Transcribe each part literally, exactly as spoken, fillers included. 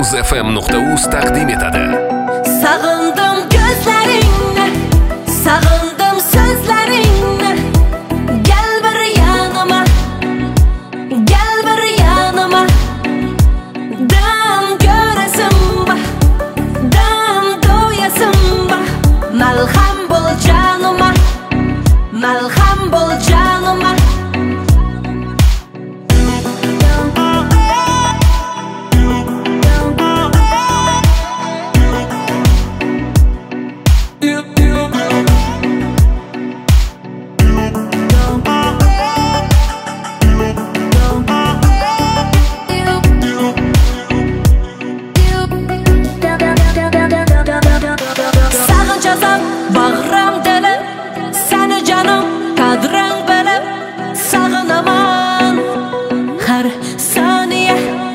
muzfm nuqta uz taqdim etadi. Sağındım gözlerini, sağındım sözlerini. Gel bir yanıma, gel bir yanıma. Dam göresim bah, dam doyasım bah. Malham bol canıma, malham bol canıma. Bağıram delip, seni canım kadran bilip sağınaman her saniye.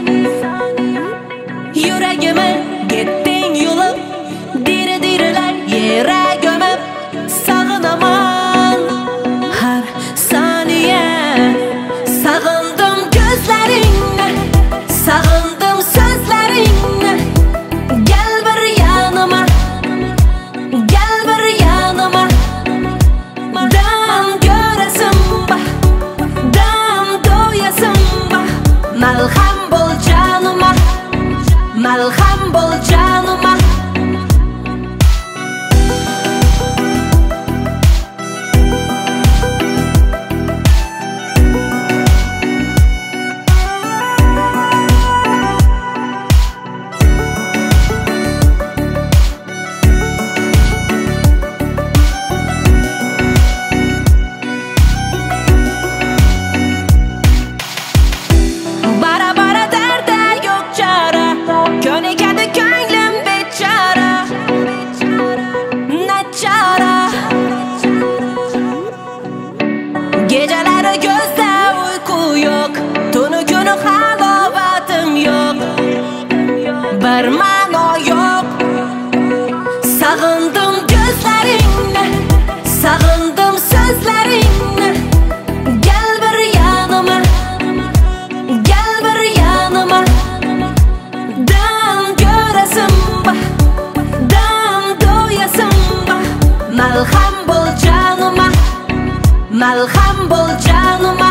Yüreğime gittin yolu, diri diriler yere gömüp sağınaman her saniye. Sağındım gözlerini, sağındım sözlerini. Gel bir yanıma, gel bir yanıma. Dam göresim bah, dam doyasım bah. Malham bol canıma, malham bol canıma. Bara bara derde yok çare, könükedi könlüm beçare. Ne çare? Geceleri gözde uyku yok, tunu günü halavatım yok. Bir mano yok. Sağındım gözlerini, sağındım sözlerini. Gel bir yanıma, gel bir yanıma. Dam göresim bah, dam doyasım bah. Malham bol canıma, malham bol canıma.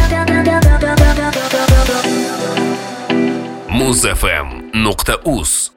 muzfm nuqta uz